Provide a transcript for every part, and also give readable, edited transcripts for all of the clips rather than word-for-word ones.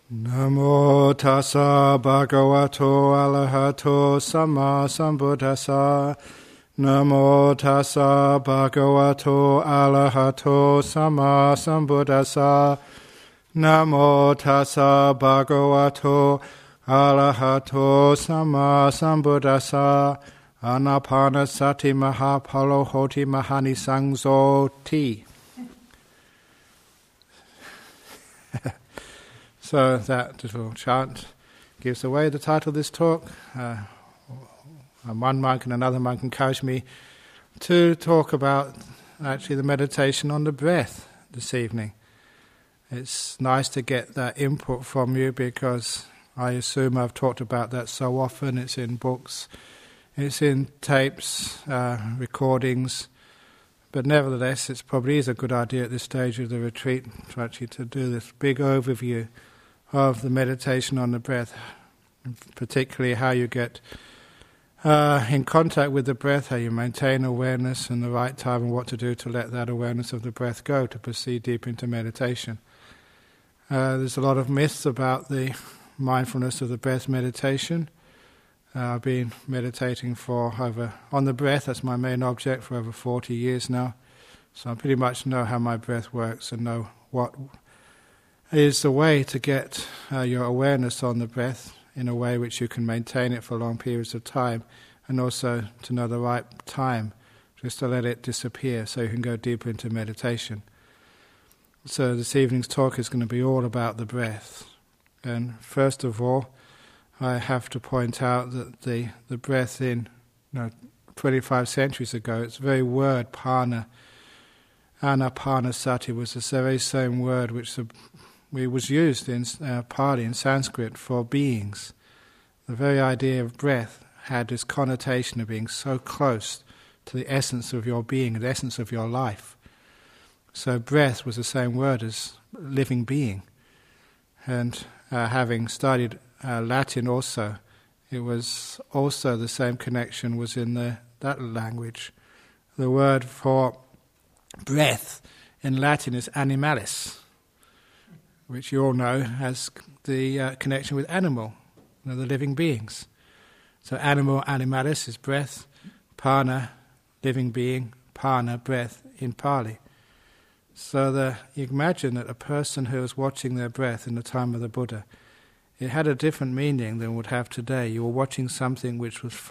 Namo tassa bhagavato arahato samma sambuddhassa. Namo tassa bhagavato arahato samma sambuddhassa. Namo tassa bhagavato arahato samma sambuddhassa. Anapanasati mahapalo hoti mahanisangso ti. So that little chant gives away the title of this talk. One monk and another monk encouraged me to talk about actually the meditation on the breath this evening. It's nice to get that input from you because I assume I've talked about that so often. It's in books, it's in tapes, recordings. But nevertheless, it probably is a good idea at this stage of the retreat to do this big overview of the meditation on the breath, particularly how you get in contact with the breath, how you maintain awareness in the right time, and what to do to let that awareness of the breath go, to proceed deep into meditation. There's a lot of myths about the mindfulness of the breath meditation. I've been meditating on the breath, that's my main object, for over 40 years now. So I pretty much know how my breath works and know what is the way to get your awareness on the breath in a way which you can maintain it for long periods of time, and also to know the right time just to let it disappear so you can go deeper into meditation. So this evening's talk is going to be all about the breath. And first of all, I have to point out that the breath 25 centuries ago, its very word, prana, anapanasati, was the very same word which was used in Pali, in Sanskrit, for beings. The very idea of breath had this connotation of being so close to the essence of your being, the essence of your life. So breath was the same word as living being. And having studied Latin also, it was also the same connection was in that language. The word for breath in Latin is animalis, which you all know has the connection with animal, the living beings. So animalis is breath, prana, living being, prana, breath, in Pali. So you imagine that a person who was watching their breath in the time of the Buddha, it had a different meaning than it would have today. You were watching something which was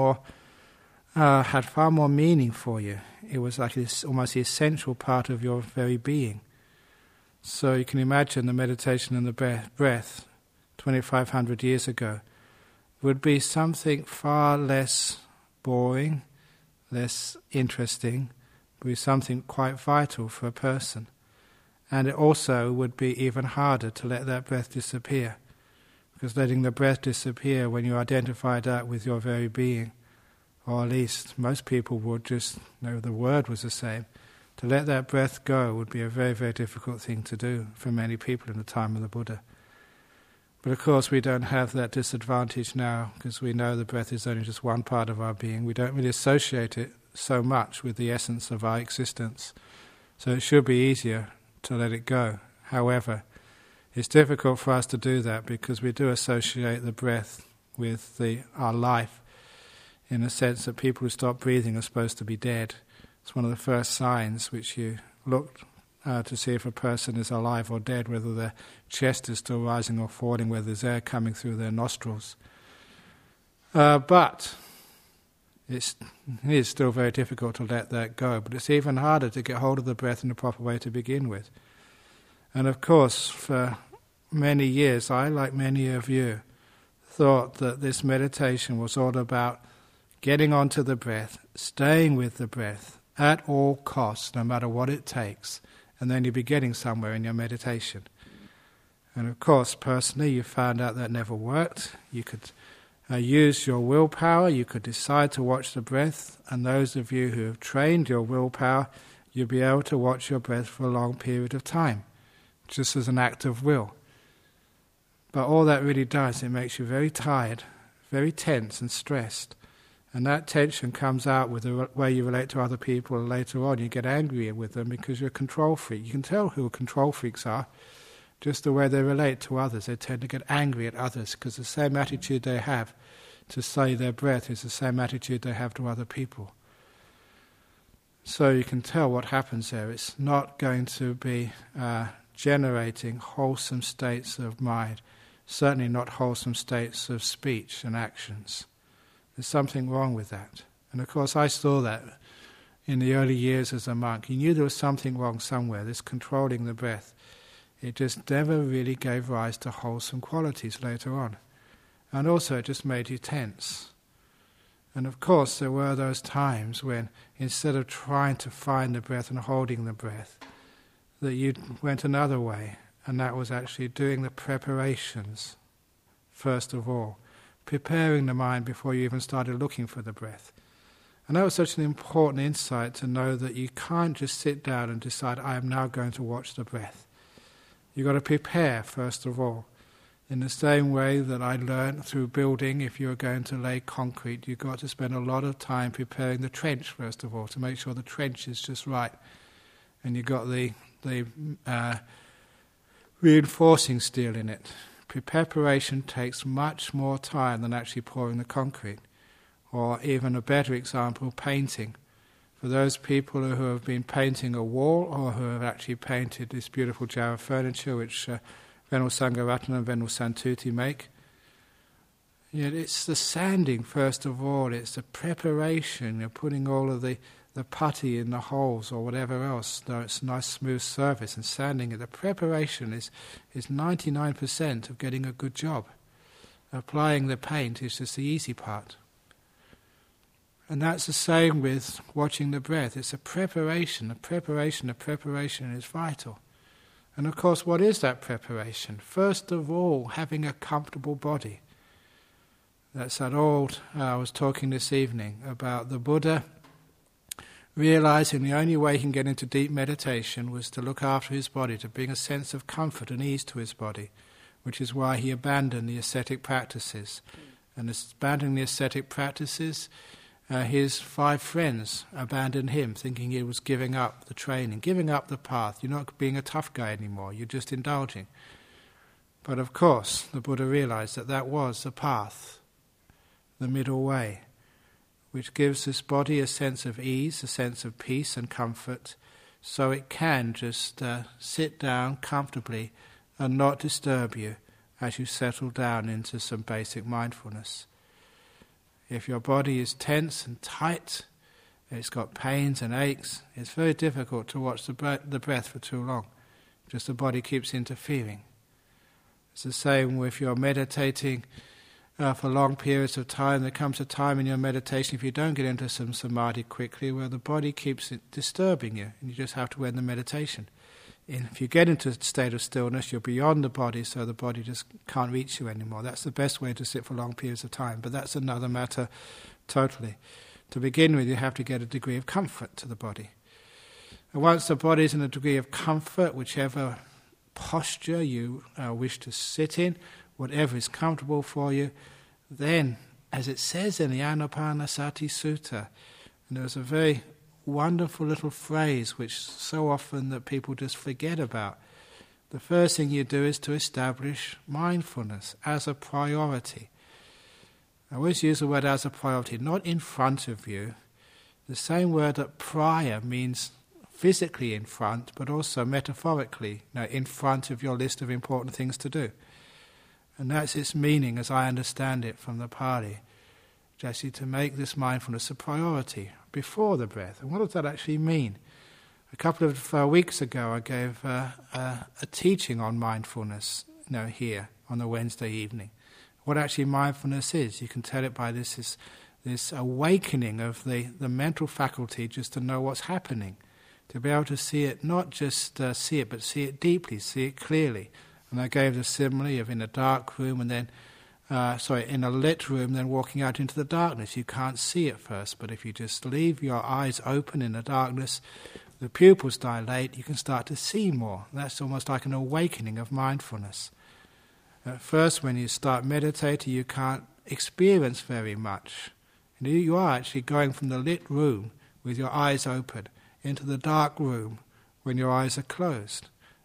had far more meaning for you. It was like this, almost the essential part of your very being. So you can imagine the meditation on the breath 2,500 years ago would be something far less boring, less interesting, would be something quite vital for a person. And it also would be even harder to let that breath disappear, because letting the breath disappear when you identify that with your very being, or at least most people would just know the word was the same, to let that breath go would be a very, very difficult thing to do for many people in the time of the Buddha. But of course we don't have that disadvantage now, because we know the breath is only just one part of our being. We don't really associate it so much with the essence of our existence. So it should be easier to let it go. However, it's difficult for us to do that because we do associate the breath with our life, in the sense that people who stop breathing are supposed to be dead. It's one of the first signs which you look to see if a person is alive or dead, whether their chest is still rising or falling, whether there's air coming through their nostrils. But it is still very difficult to let that go. But it's even harder to get hold of the breath in the proper way to begin with. And of course, for many years, I, like many of you, thought that this meditation was all about getting onto the breath, staying with the breath at all costs, no matter what it takes, and then you'll be getting somewhere in your meditation. And of course, personally, you found out that never worked. You could use your willpower, you could decide to watch the breath, and those of you who have trained your willpower, you'll be able to watch your breath for a long period of time, just as an act of will. But all that really does, it makes you very tired, very tense and stressed. And that tension comes out with the way you relate to other people, and later on you get angrier with them because you're a control freak. You can tell who control freaks are Just the way they relate to others, they tend to get angry at others because the same attitude they have to say their breath is the same attitude they have to other people. So you can tell what happens there. It's not going to be generating wholesome states of mind, certainly not wholesome states of speech and actions. There's something wrong with that. And of course I saw that in the early years as a monk. You knew there was something wrong somewhere, this controlling the breath. It just never really gave rise to wholesome qualities later on. And also it just made you tense. And of course there were those times when instead of trying to find the breath and holding the breath, that you went another way, and that was actually doing the preparations first of all, preparing the mind before you even started looking for the breath. And that was such an important insight to know that you can't just sit down and decide, I am now going to watch the breath. You've got to prepare first of all. In the same way that I learned through building, if you're going to lay concrete, you've got to spend a lot of time preparing the trench first of all, to make sure the trench is just right. And you've got the reinforcing steel in it. Preparation takes much more time than actually pouring the concrete. Or even a better example, painting. For those people who have been painting a wall or who have actually painted this beautiful Java furniture which Venerable Sangharatana and Venerable Santuti make, yet it's the sanding first of all, it's the preparation, you're putting all of the putty in the holes or whatever else, though it's a nice smooth surface, and sanding it. The preparation is 99% of getting a good job. Applying the paint is just the easy part. And that's the same with watching the breath. It's a preparation. The preparation is vital. And of course, what is that preparation? First of all, having a comfortable body. That's that old, I was talking this evening about the Buddha realizing the only way he can get into deep meditation was to look after his body, to bring a sense of comfort and ease to his body, which is why he abandoned the ascetic practices. And abandoning the ascetic practices, his 5 friends abandoned him, thinking he was giving up the training, giving up the path. You're not being a tough guy anymore, you're just indulging. But of course, the Buddha realized that that was the path, the middle way, which gives this body a sense of ease, a sense of peace and comfort, so it can just sit down comfortably and not disturb you as you settle down into some basic mindfulness. If your body is tense and tight, it's got pains and aches, it's very difficult to watch the breath for too long. Just the body keeps interfering. It's the same if you're meditating for long periods of time. There comes a time in your meditation, if you don't get into some samadhi quickly, where the body keeps disturbing you, and you just have to end the meditation. And if you get into a state of stillness, you're beyond the body, so the body just can't reach you anymore. That's the best way to sit for long periods of time, but that's another matter totally. To begin with, you have to get a degree of comfort to the body. And once the body is in a degree of comfort, whichever posture you wish to sit in, whatever is comfortable for you, then, as it says in the Anapanasati Sutta, and there's a very wonderful little phrase which so often that people just forget about. The first thing you do is to establish mindfulness as a priority. I always use the word as a priority, not in front of you. The same word that prior means physically in front, but also metaphorically, in front of your list of important things to do. And that's its meaning as I understand it from the Pali. Actually, to make this mindfulness a priority before the breath. And what does that actually mean? A couple of weeks ago I gave a teaching on mindfulness here on a Wednesday evening. What actually mindfulness is, you can tell it by this awakening of the mental faculty just to know what's happening. To be able to see it, not just see it, but see it deeply, see it clearly. And I gave the simile of in a dark room and then in a lit room, then walking out into the darkness. You can't see at first, but if you just leave your eyes open in the darkness, the pupils dilate, you can start to see more. That's almost like an awakening of mindfulness. At first, when you start meditating, you can't experience very much. And you are actually going from the lit room with your eyes open into the dark room when your eyes are closed.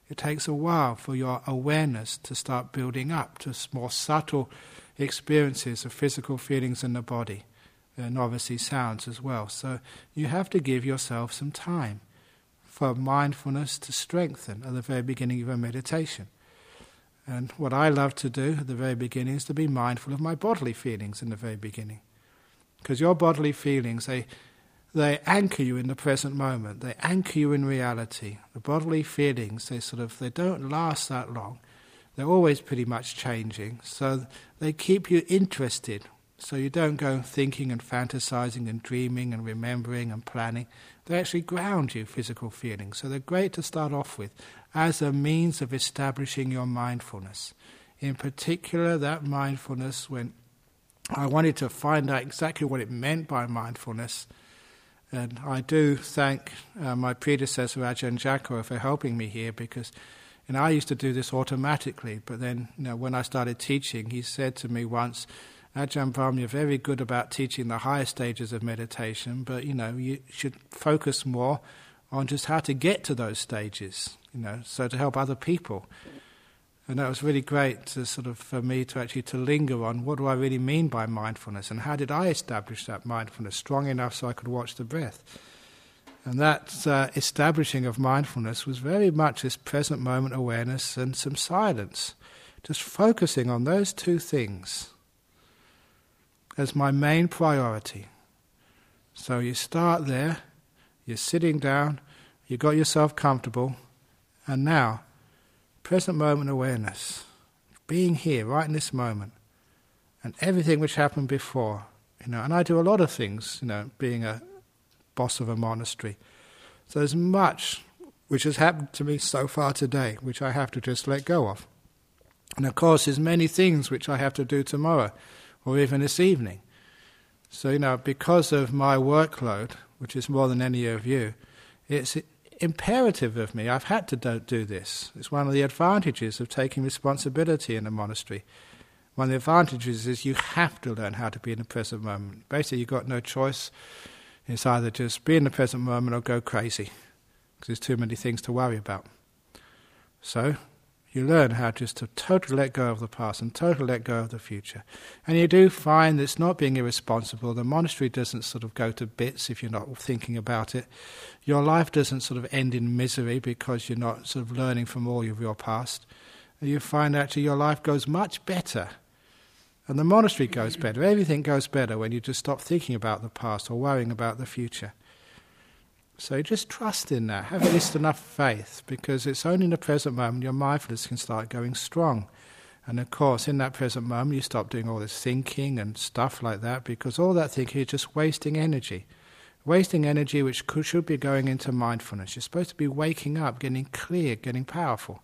It takes a while for your awareness to start building up to more subtle experiences of physical feelings in the body, and obviously sounds as well. So you have to give yourself some time for mindfulness to strengthen at the very beginning of a meditation. And what I love to do at the very beginning is to be mindful of my bodily feelings in the very beginning. Because your bodily feelings, they anchor you in the present moment. They anchor you in reality. The bodily feelings, they don't last that long. They're always pretty much changing. So they keep you interested. So you don't go thinking and fantasizing and dreaming and remembering and planning. They actually ground you, physical feelings. So they're great to start off with as a means of establishing your mindfulness. In particular, that mindfulness, when I wanted to find out exactly what it meant by mindfulness, and I do thank my predecessor Ajahn Jacko for helping me here, because I used to do this automatically, but then when I started teaching, he said to me once, Ajahn Brahm, you're very good about teaching the higher stages of meditation, but you should focus more on just how to get to those stages, so to help other people. And that was really great for me to linger on what do I really mean by mindfulness, and how did I establish that mindfulness strong enough so I could watch the breath. And that establishing of mindfulness was very much this present moment awareness and some silence, just focusing on those two things as my main priority. So you start there, you're sitting down, you got yourself comfortable, and now, present moment awareness, being here right in this moment, and everything which happened before. And I do a lot of things, being a boss of a monastery. So there's much which has happened to me so far today, which I have to just let go of. And of course, there's many things which I have to do tomorrow, or even this evening. So, because of my workload, which is more than any of you, it's imperative of me. I've had to do this. It's one of the advantages of taking responsibility in a monastery. One of the advantages is you have to learn how to be in the present moment. Basically, you've got no choice. It's either just be in the present moment or go crazy, because there's too many things to worry about. So you learn how just to totally let go of the past and totally let go of the future. And you do find that it's not being irresponsible. The monastery doesn't go to bits if you're not thinking about it. Your life doesn't end in misery because you're not learning from all of your past. And you find actually your life goes much better. And the monastery goes better. Everything goes better when you just stop thinking about the past or worrying about the future. So just trust in that. Have at least enough faith, because it's only in the present moment your mindfulness can start going strong. And of course, in that present moment, you stop doing all this thinking and stuff like that, because all that thinking is just wasting energy. Wasting energy which should be going into mindfulness. You're supposed to be waking up, getting clear, getting powerful.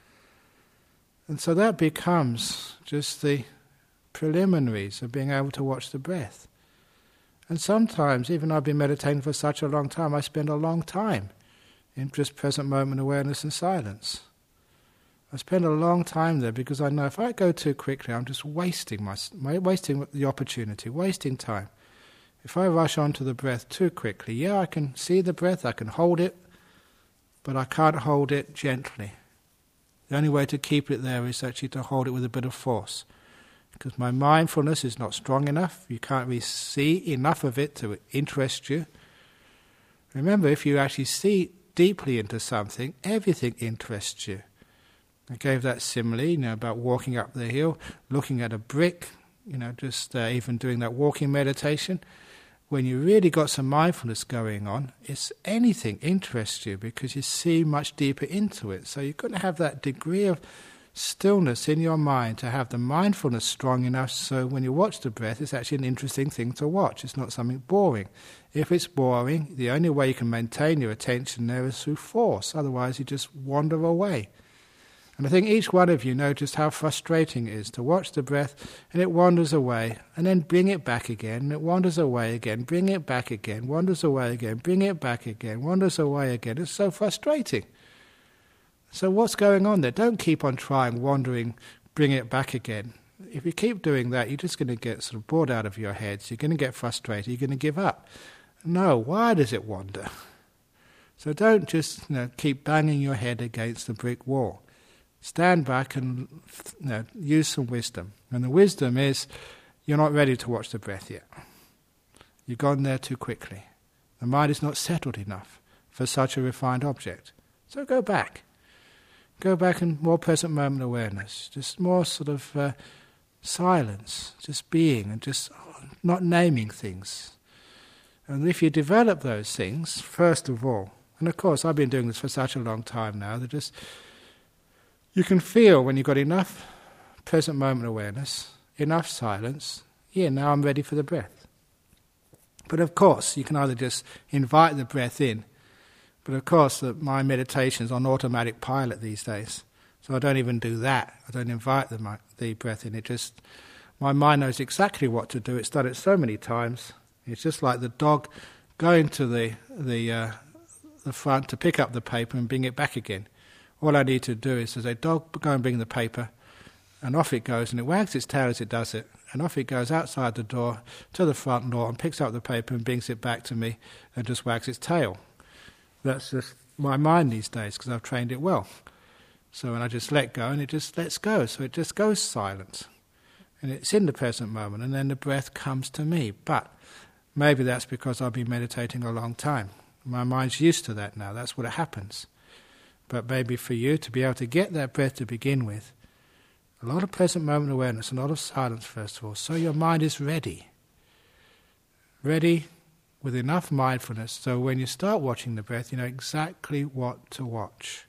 And so that becomes just the preliminaries of being able to watch the breath. And sometimes, even I've been meditating for such a long time, I spend a long time in just present moment awareness and silence. I spend a long time there because I know if I go too quickly, I'm just wasting the opportunity, wasting time. If I rush onto the breath too quickly, I can see the breath, I can hold it, but I can't hold it gently. The only way to keep it there is actually to hold it with a bit of force. Because my mindfulness is not strong enough, you can't really see enough of it to interest you. Remember, if you actually see deeply into something, everything interests you. I gave that simile, about walking up the hill, looking at a brick, just even doing that walking meditation. When you really got some mindfulness going on, anything interests you because you see much deeper into it. So you've got to have that degree of stillness in your mind to have the mindfulness strong enough so when you watch the breath, it's actually an interesting thing to watch. It's not something boring. If it's boring, the only way you can maintain your attention there is through force. Otherwise, you just wander away. And I think each one of you know just how frustrating it is to watch the breath and it wanders away, and then bring it back again, and it wanders away again, bring it back again, wanders away again, bring it back again, wanders away again. It's so frustrating. So what's going on there? Don't keep on trying, wandering, bring it back again. If you keep doing that, you're just going to get bored out of your heads. You're going to get frustrated. You're going to give up. No, why does it wander? So don't just keep banging your head against the brick wall. Stand back and use some wisdom. And the wisdom is, you're not ready to watch the breath yet. You've gone there too quickly. The mind is not settled enough for such a refined object. So go back. Go back and more present moment awareness. Just more sort of silence, just being and just not naming things. And if you develop those things, first of all, and of course I've been doing this for such a long time now, that just you can feel when you've got enough present moment awareness, enough silence, now I'm ready for the breath. But of course, you can either just invite the breath in, but of course my meditation's on automatic pilot these days, so I don't even do that. I don't invite the breath in. My mind knows exactly what to do. It's done it so many times. It's just like the dog going to the front to pick up the paper and bring it back again. All I need to do is say, dog, go and bring the paper, and off it goes, and it wags its tail as it does it, and off it goes outside the door to the front door and picks up the paper and brings it back to me and just wags its tail. That's just my mind these days because I've trained it well. So when I just let go, and it just lets go, so it just goes silent. And it's in the present moment, and then the breath comes to me. But maybe that's because I've been meditating a long time. My mind's used to that now, that's what it happens. But maybe for you to be able to get that breath to begin with, a lot of present moment awareness, a lot of silence first of all, so your mind is ready. Ready with enough mindfulness, so when you start watching the breath, you know exactly what to watch.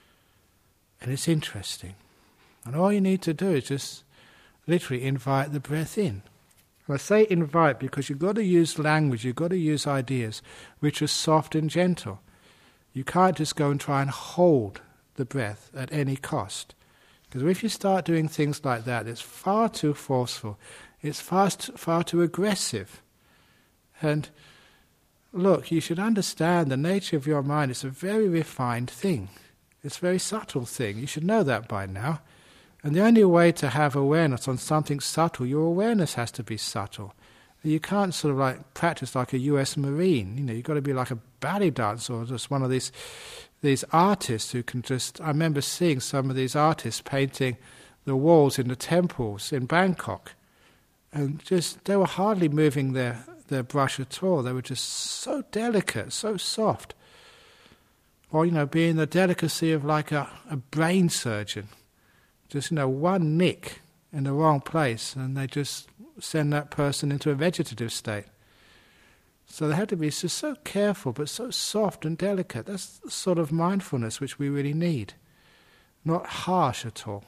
And it's interesting. And all you need to do is just literally invite the breath in. I say invite because you've got to use language, you've got to use ideas which are soft and gentle. You can't just go and try and hold the breath at any cost. Because if you start doing things like that, it's far too forceful. It's far too aggressive. And look, you should understand the nature of your mind. It's a very refined thing. It's a very subtle thing. You should know that by now. And the only way to have awareness on something subtle, your awareness has to be subtle. You can't sort of like practice like a US Marine. You've got to be like a ballet dancer or just one of these artists who can just... I remember seeing some of these artists painting the walls in the temples in Bangkok. And just, they were hardly moving their brush at all. They were just so delicate, so soft. Or, being the delicacy of like a brain surgeon. Just, one nick in the wrong place and they just send that person into a vegetative state. So they have to be just so careful but so soft and delicate. That's the sort of mindfulness which we really need. Not harsh at all.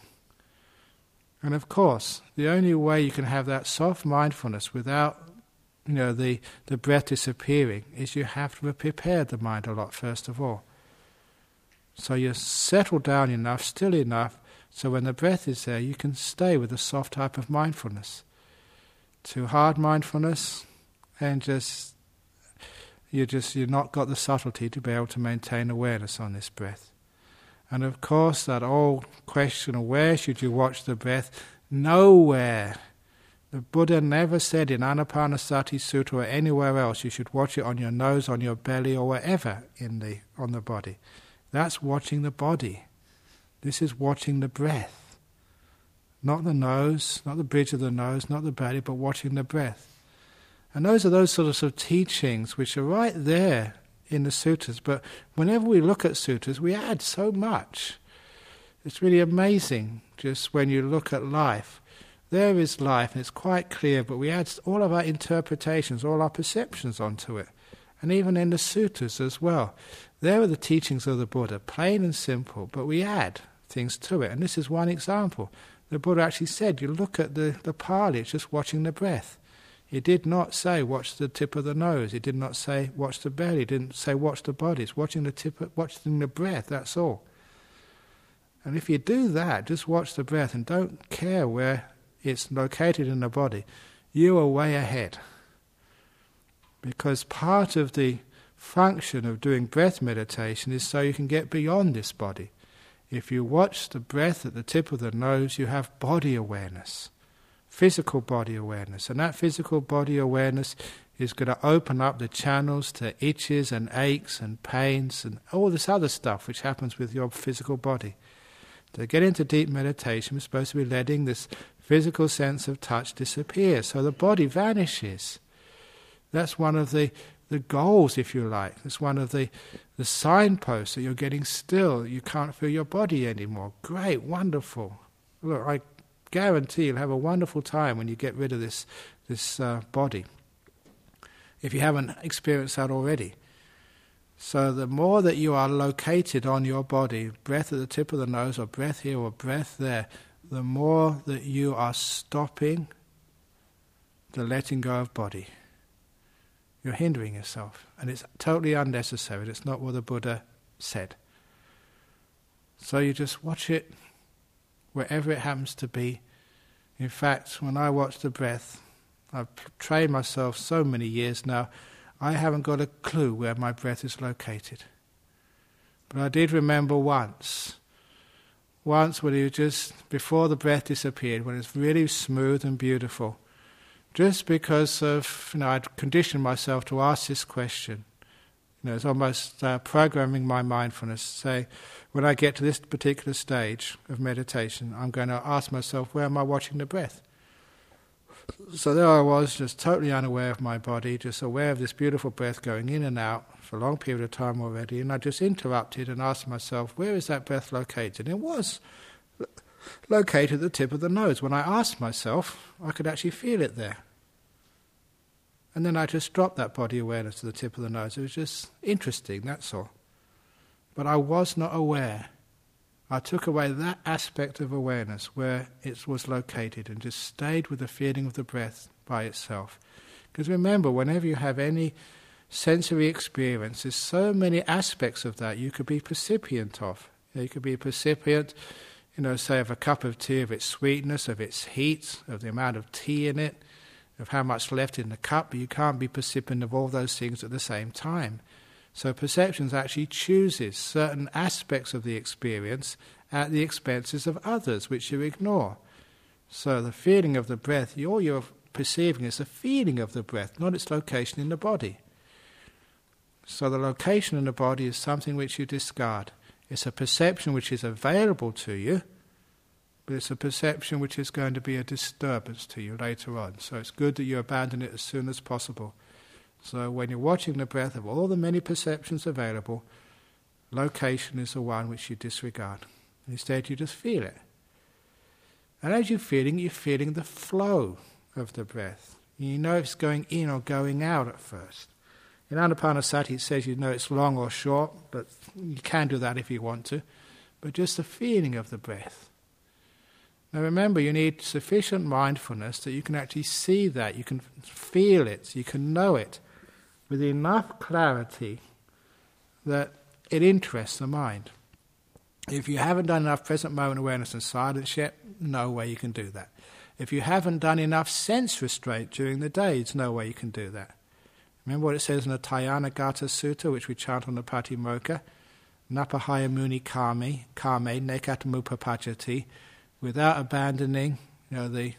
And of course, the only way you can have that soft mindfulness without the breath disappearing is you have to prepare the mind a lot first of all. So you settle down enough, still enough, so when the breath is there, you can stay with a soft type of mindfulness. Too hard mindfulness, and you've not got the subtlety to be able to maintain awareness on this breath. And of course, that old question of where should you watch the breath? Nowhere. The Buddha never said in Anapanasati Sutta or anywhere else you should watch it on your nose, on your belly, or wherever on the body. That's watching the body. This is watching the breath. Not the nose, not the bridge of the nose, not the belly, but watching the breath. And those are those sorts of teachings which are right there in the sutras. But whenever we look at sutras, we add so much. It's really amazing just when you look at life. There is life, and it's quite clear, but we add all of our interpretations, all our perceptions onto it. And even in the sutras as well. There are the teachings of the Buddha, plain and simple, but we add things to it. And this is one example. The Buddha actually said, you look at the Pali, it's just watching the breath. He did not say, watch the tip of the nose. He did not say, watch the belly. He didn't say, watch the body. It's watching the breath, that's all. And if you do that, just watch the breath and don't care where it's located in the body, you are way ahead. Because part of the function of doing breath meditation is so you can get beyond this body. If you watch the breath at the tip of the nose, you have body awareness, physical body awareness. And that physical body awareness is going to open up the channels to itches and aches and pains and all this other stuff which happens with your physical body. To get into deep meditation, we're supposed to be letting this physical sense of touch disappear, so the body vanishes. That's one of the goals, if you like. It's one of the signposts that you're getting still. You can't feel your body anymore. Great, wonderful. Look, I guarantee you'll have a wonderful time when you get rid of this body, if you haven't experienced that already. So the more that you are located on your body, breath at the tip of the nose or breath here or breath there, the more that you are stopping the letting go of body. You're hindering yourself, and it's totally unnecessary. It's not what the Buddha said. So you just watch it wherever it happens to be. In fact, when I watch the breath, I've trained myself so many years now, I haven't got a clue where my breath is located. But I did remember once when it was just before the breath disappeared, when it's really smooth and beautiful, just because of, I'd conditioned myself to ask this question. It's almost programming my mindfulness, say, when I get to this particular stage of meditation, I'm going to ask myself, where am I watching the breath? So there I was, just totally unaware of my body, just aware of this beautiful breath going in and out for a long period of time already, and I just interrupted and asked myself, where is that breath located? And it was located at the tip of the nose. When I asked myself, I could actually feel it there. And then I just dropped that body awareness to the tip of the nose. It was just interesting, that's all. But I was not aware. I took away that aspect of awareness where it was located and just stayed with the feeling of the breath by itself. Because remember, whenever you have any sensory experience, there's so many aspects of that you could be percipient of. You could be a percipient, say of a cup of tea, of its sweetness, of its heat, of the amount of tea in it, of how much left in the cup, but you can't be percipient of all those things at the same time. So perceptions actually chooses certain aspects of the experience at the expenses of others, which you ignore. So the feeling of the breath, all you're perceiving is the feeling of the breath, not its location in the body. So the location in the body is something which you discard. It's a perception which is available to you, but it's a perception which is going to be a disturbance to you later on. So it's good that you abandon it as soon as possible. So when you're watching the breath, of all the many perceptions available, location is the one which you disregard. Instead you just feel it. And as you're feeling the flow of the breath. You know if it's going in or going out at first. In Anapanasati it says you know it's long or short, but you can do that if you want to. But just the feeling of the breath. Now remember, you need sufficient mindfulness that you can actually see that, you can feel it, you can know it with enough clarity that it interests the mind. If you haven't done enough present moment awareness and silence yet, no way you can do that. If you haven't done enough sense restraint during the day, there's no way you can do that. Remember what it says in the Thayanagata Sutta, which we chant on the Patimokkha, Napahaya muni kame nekatamupapachati, without abandoning the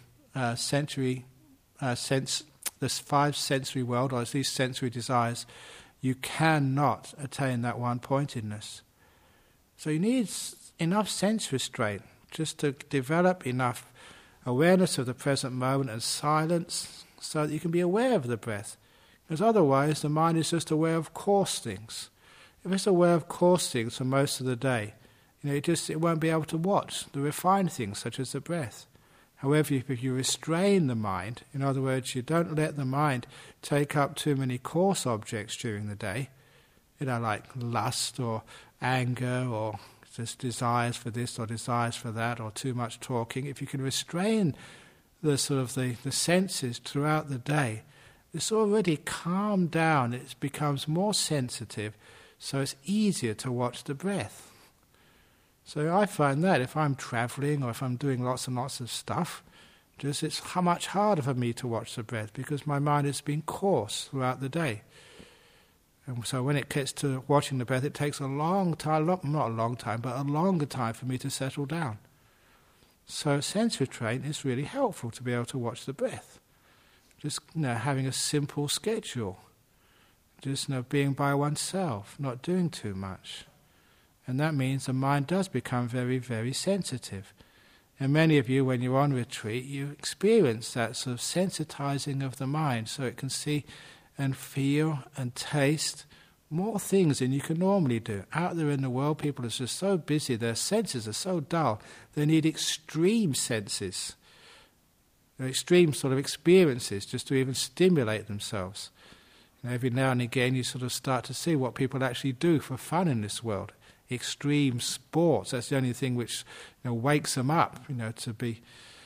this five sensory world, or these sensory desires, you cannot attain that one-pointedness. So you need enough sense restraint just to develop enough awareness of the present moment and silence so that you can be aware of the breath. Because otherwise the mind is just aware of coarse things. If it's aware of coarse things for most of the day, it won't be able to watch the refined things such as the breath. However, if you restrain the mind, in other words, you don't let the mind take up too many coarse objects during the day, like lust or anger or just desires for this or desires for that or too much talking, if you can restrain the senses throughout the day, it's already calmed down, it becomes more sensitive, so it's easier to watch the breath. So I find that if I'm travelling or if I'm doing lots and lots of stuff, it's much harder for me to watch the breath because my mind has been coarse throughout the day. And so when it gets to watching the breath, it takes a long time, not a long time, but a longer time for me to settle down. So sense restraint is really helpful to be able to watch the breath. just having a simple schedule, just being by oneself, not doing too much. And that means the mind does become very, very sensitive. And many of you, when you're on retreat, you experience that sort of sensitizing of the mind so it can see and feel and taste more things than you can normally do. Out there in the world, people are just so busy, their senses are so dull, they need extreme senses, extreme sort of experiences just to even stimulate themselves. Every now and again you sort of start to see what people actually do for fun in this world. Extreme sports, that's the only thing which wakes them up, to be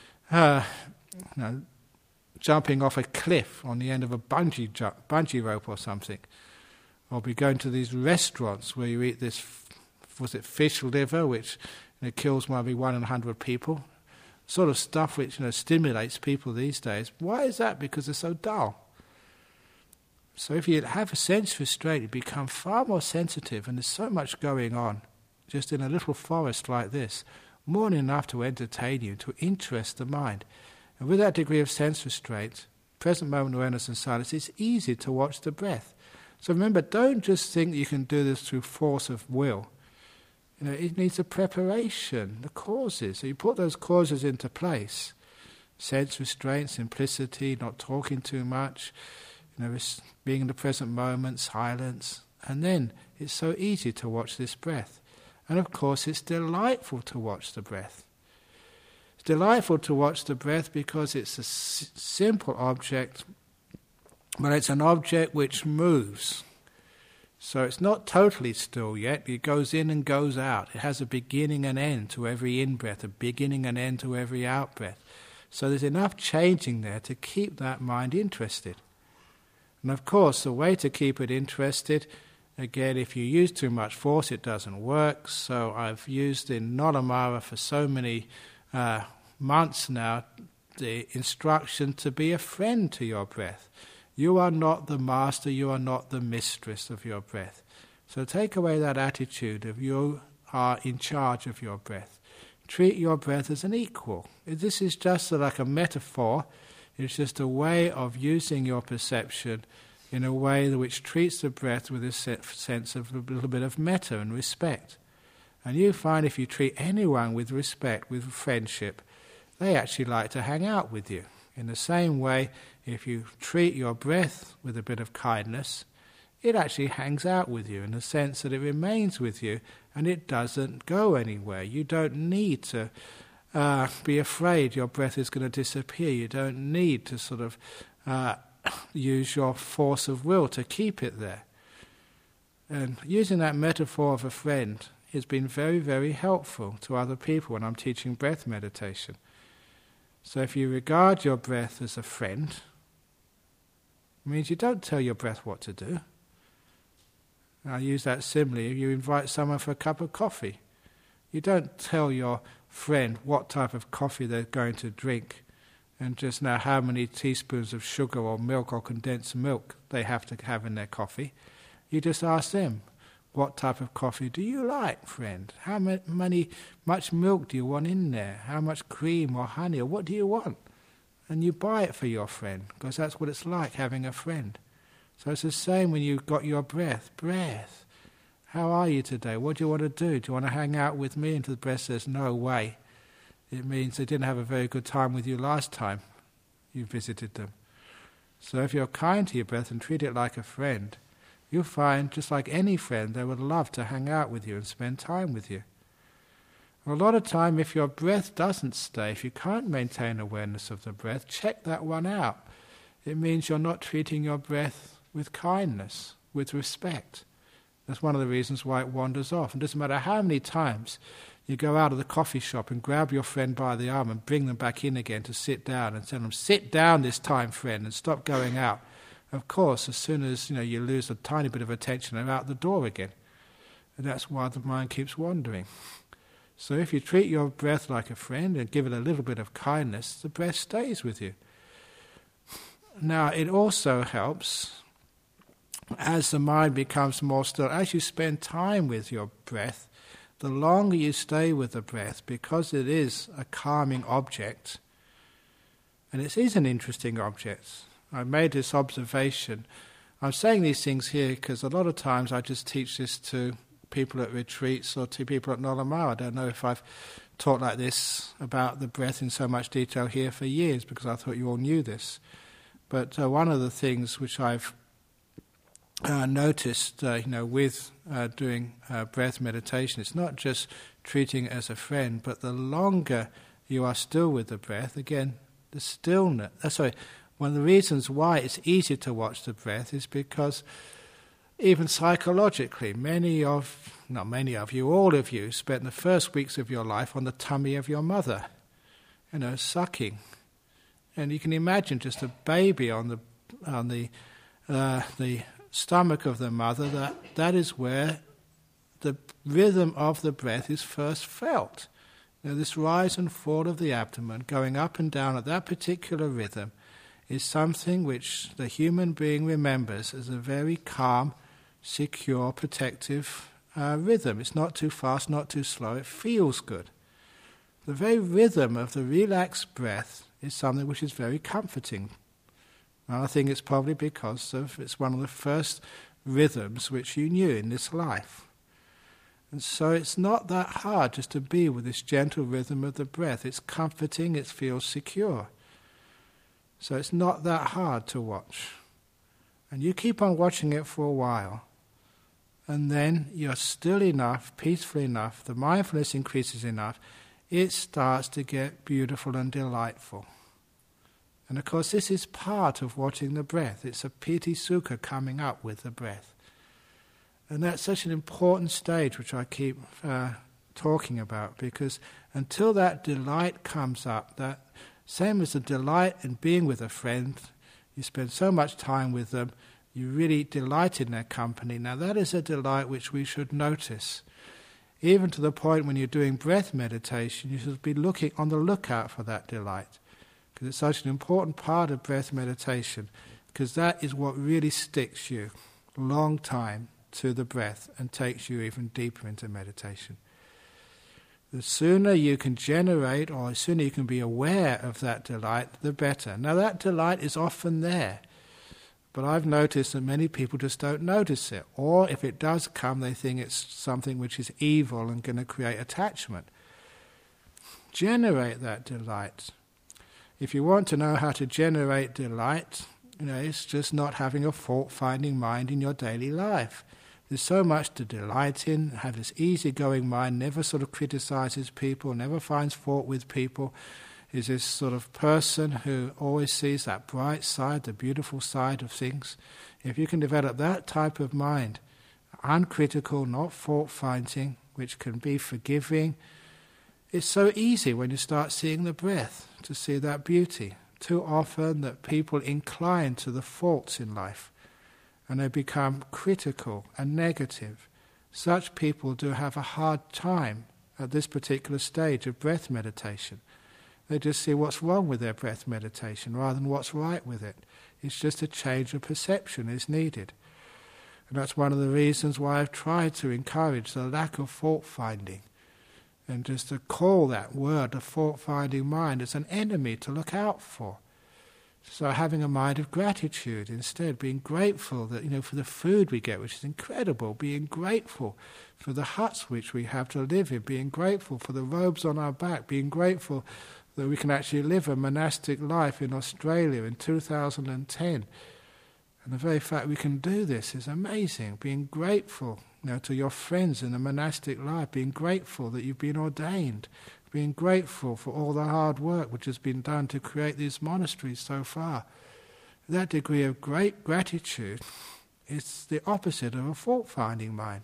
jumping off a cliff on the end of a bungee rope or something. Or be going to these restaurants where you eat this, fish liver, which kills maybe 1 in 100 people. Sort of stuff which stimulates people these days. Why is that? Because they're so dull. So if you have a sense restraint, you become far more sensitive, and there's so much going on, just in a little forest like this, more than enough to entertain you, to interest the mind. And with that degree of sense restraint, present moment awareness and silence, it's easy to watch the breath. So remember, don't just think you can do this through force of will. It needs a preparation, the causes. So you put those causes into place. Sense restraint, simplicity, not talking too much, being in the present moment, silence. And then it's so easy to watch this breath. And of course it's delightful to watch the breath. It's delightful to watch the breath because it's a simple object, but it's an object which moves. So it's not totally still yet. It goes in and goes out. It has a beginning and end to every in-breath, a beginning and end to every out-breath. So there's enough changing there to keep that mind interested. And of course, the way to keep it interested, again, if you use too much force, it doesn't work. So I've used in Nolamara for so many months now the instruction to be a friend to your breath. You are not the master, you are not the mistress of your breath. So take away that attitude of you are in charge of your breath. Treat your breath as an equal. This is just like a metaphor. It's just a way of using your perception in a way which treats the breath with a sense of a little bit of metta and respect. And you find if you treat anyone with respect, with friendship, they actually like to hang out with you. In the same way, if you treat your breath with a bit of kindness, it actually hangs out with you in the sense that it remains with you and it doesn't go anywhere. You don't need to be afraid your breath is going to disappear. You don't need to sort of use your force of will to keep it there. And using that metaphor of a friend has been very, very helpful to other people when I'm teaching breath meditation. So if you regard your breath as a friend, it means you don't tell your breath what to do. I use that simile. If you invite someone for a cup of coffee, you don't tell your friend what type of coffee they're going to drink and just know how many teaspoons of sugar or milk or condensed milk they have to have in their coffee. You just ask them, what type of coffee do you like, friend? How much milk do you want in there? How much cream or honey, or what do you want? And you buy it for your friend, because that's what it's like having a friend. So it's the same when you've got your breath. Breath, how are you today? What do you want to do? Do you want to hang out with me? And the breath says, no way. It means they didn't have a very good time with you last time you visited them. So if you're kind to your breath and treat it like a friend, you'll find, just like any friend, they would love to hang out with you and spend time with you. A lot of time, if your breath doesn't stay, if you can't maintain awareness of the breath, check that one out. It means you're not treating your breath with kindness, with respect. That's one of the reasons why it wanders off. And it doesn't matter how many times you go out of the coffee shop and grab your friend by the arm and bring them back in again to sit down and tell them, sit down this time, friend, and stop going out. Of course, as soon as you lose a tiny bit of attention, they're out the door again. And that's why the mind keeps wandering. So if you treat your breath like a friend and give it a little bit of kindness, the breath stays with you. Now, it also helps as the mind becomes more still. As you spend time with your breath, the longer you stay with the breath, because it is a calming object, and it is an interesting object. I made this observation. I'm saying these things here because a lot of times I just teach this to people at retreats or to people at Nolamau. I don't know if I've taught like this about the breath in so much detail here for years because I thought you all knew this. But one of the things which I've noticed, with doing breath meditation, it's not just treating it as a friend, but the longer you are still with the breath, again, the stillness. One of the reasons why it's easy to watch the breath is because even psychologically, all of you spent the first weeks of your life on the tummy of your mother, sucking. And you can imagine just a baby on the stomach of the mother, that is where the rhythm of the breath is first felt. This rise and fall of the abdomen, going up and down at that particular rhythm, is something which the human being remembers as a very calm, secure, protective rhythm. It's not too fast, not too slow, it feels good. The very rhythm of the relaxed breath is something which is very comforting. And I think it's probably because it's one of the first rhythms which you knew in this life. And so it's not that hard just to be with this gentle rhythm of the breath. It's comforting, it feels secure. So it's not that hard to watch. And you keep on watching it for a while. And then you're still enough, peaceful enough, the mindfulness increases enough, it starts to get beautiful and delightful. And of course this is part of watching the breath. It's a piti sukha coming up with the breath. And that's such an important stage which I keep talking about, because until that delight comes up, that same as the delight in being with a friend, you spend so much time with them, you really delight in their company. Now that is a delight which we should notice. Even to the point when you're doing breath meditation, you should be on the lookout for that delight. Because it's such an important part of breath meditation, because that is what really sticks you a long time to the breath and takes you even deeper into meditation. The sooner you can generate, or the sooner you can be aware of that delight, the better. Now that delight is often there, but I've noticed that many people just don't notice it. Or if it does come, they think it's something which is evil and going to create attachment. Generate that delight. If you want to know how to generate delight, it's just not having a fault-finding mind in your daily life. There's so much to delight in, have this easygoing mind, never sort of criticizes people, never finds fault with people, is this sort of person who always sees that bright side, the beautiful side of things. If you can develop that type of mind, uncritical, not fault-finding, which can be forgiving, it's so easy when you start seeing the breath to see that beauty. Too often that people incline to the faults in life, and they become critical and negative. Such people do have a hard time at this particular stage of breath meditation. They just see what's wrong with their breath meditation rather than what's right with it. It's just a change of perception is needed. And that's one of the reasons why I've tried to encourage the lack of fault-finding, and just to call that word, the fault-finding mind, as an enemy to look out for. So having a mind of gratitude instead, being grateful that for the food we get, which is incredible, being grateful for the huts which we have to live in, being grateful for the robes on our back, being grateful that we can actually live a monastic life in Australia in 2010. And the very fact we can do this is amazing. Being grateful to your friends in the monastic life, being grateful that you've been ordained, being grateful for all the hard work which has been done to create these monasteries so far. That degree of great gratitude is the opposite of a fault-finding mind.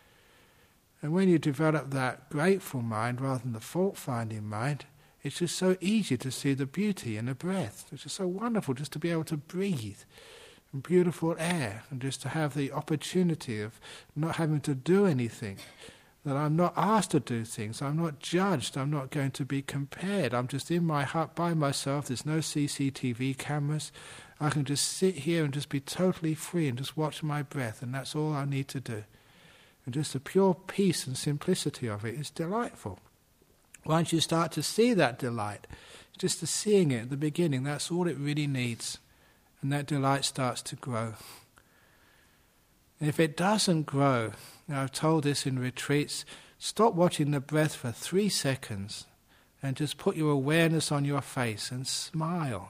And when you develop that grateful mind rather than the fault-finding mind, it's just so easy to see the beauty in the breath. It's just so wonderful just to be able to breathe in beautiful air and just to have the opportunity of not having to do anything. That I'm not asked to do things, I'm not judged, I'm not going to be compared. I'm just in my hut by myself, there's no CCTV cameras. I can just sit here and just be totally free and just watch my breath, and that's all I need to do. And just the pure peace and simplicity of it is delightful. Once you start to see that delight, just the seeing it at the beginning, that's all it really needs. and that delight starts to grow. And if it doesn't grow, now I've told this in retreats, stop watching the breath for 3 seconds and just put your awareness on your face and smile.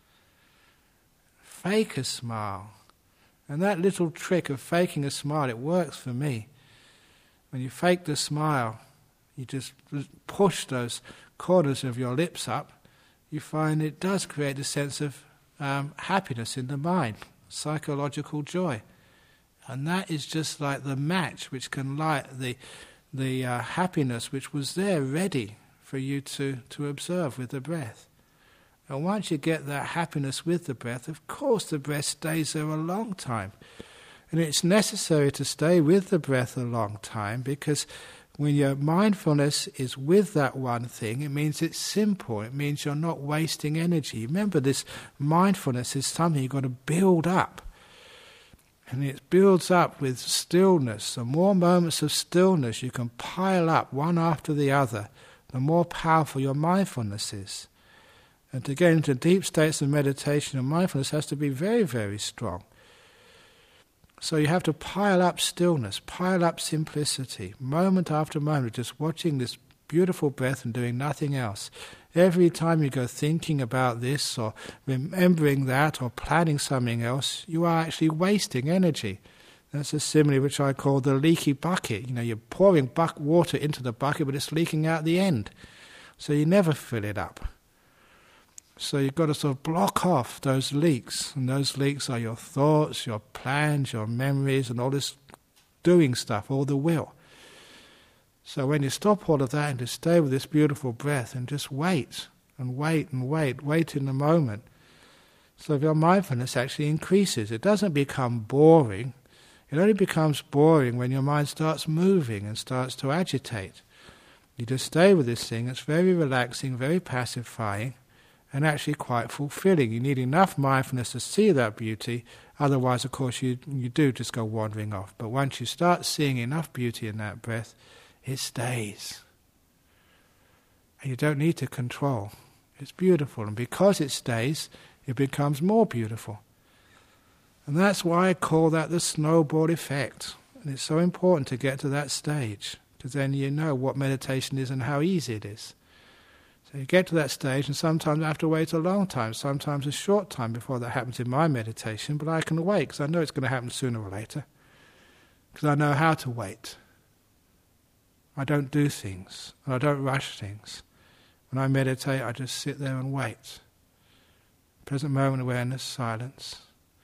Fake a smile. And that little trick of faking a smile, it works for me. When you fake the smile, you just push those corners of your lips up, you find it does create a sense of happiness in the mind, psychological joy. And that is just like the match which can light the happiness which was there ready for you to observe with the breath. And once you get that happiness with the breath, of course the breath stays there a long time. And it's necessary to stay with the breath a long time, because when your mindfulness is with that one thing, it means it's simple. It means you're not wasting energy. Remember, this mindfulness is something you've got to build up. And it builds up with stillness. The more moments of stillness you can pile up one after the other, the more powerful your mindfulness is. And to get into deep states of meditation and mindfulness has to be very, very strong. So you have to pile up stillness, pile up simplicity, moment after moment, just watching this beautiful breath and doing nothing else. Every time you go thinking about this or remembering that or planning something else, you are actually wasting energy. That's a simile which I call the leaky bucket. You know, you're pouring water into the bucket, but it's leaking out the end. So you never fill it up. So you've got to sort of block off those leaks. And those leaks are your thoughts, your plans, your memories, and all this doing stuff, all the will. So when you stop all of that and just stay with this beautiful breath and just wait and wait and wait in the moment. So your mindfulness actually increases. It doesn't become boring. It only becomes boring when your mind starts moving and starts to agitate. You just stay with this thing. It's very relaxing, very pacifying, and actually quite fulfilling. You need enough mindfulness to see that beauty. Otherwise, of course, you do just go wandering off. But once you start seeing enough beauty in that breath, it stays. And you don't need to control. It's beautiful. And because it stays, it becomes more beautiful. And that's why I call that the snowball effect. And it's so important to get to that stage, because then you know what meditation is and how easy it is. So you get to that stage, and sometimes I have to wait a long time, sometimes a short time before that happens in my meditation, but I can wait because I know it's going to happen sooner or later, because I know how to wait. I don't do things, and I don't rush things. When I meditate, I just sit there and wait. Present moment awareness, silence.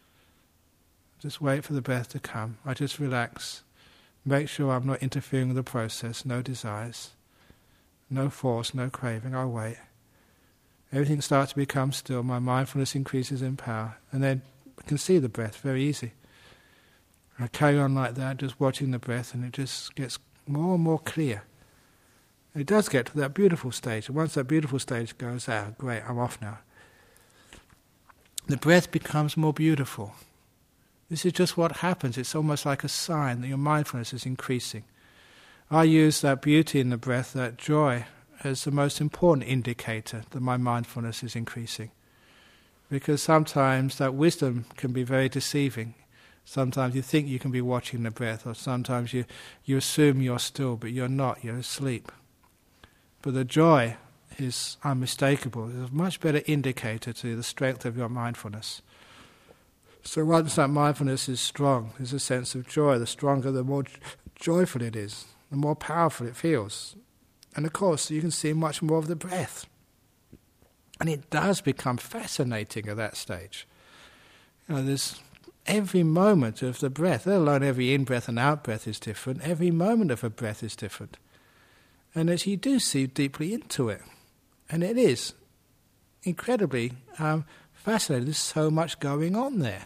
Just wait for the breath to come. I just relax. Make sure I'm not interfering with the process, no desires, no force, no craving. I'll wait. Everything starts to become still. My mindfulness increases in power. And then I can see the breath very easy. I carry on like that, just watching the breath, and it just gets more and more clear. And it does get to that beautiful stage. And once that beautiful stage goes out, great, I'm off now. The breath becomes more beautiful. This is just what happens. It's almost like a sign that your mindfulness is increasing. I use that beauty in the breath, that joy, as the most important indicator that my mindfulness is increasing. Because sometimes that wisdom can be very deceiving. Sometimes you think you can be watching the breath, or sometimes you assume you're still, but you're not, you're asleep. But the joy is unmistakable. It's a much better indicator to the strength of your mindfulness. So once that mindfulness is strong, there's a sense of joy. The stronger, the more joyful it is, the more powerful it feels. And of course, you can see much more of the breath. And it does become fascinating at that stage. You know, there's every moment of the breath, let alone every in-breath and out-breath is different. Every moment of a breath is different. And as you do see deeply into it, and it is incredibly fascinating. There's so much going on there.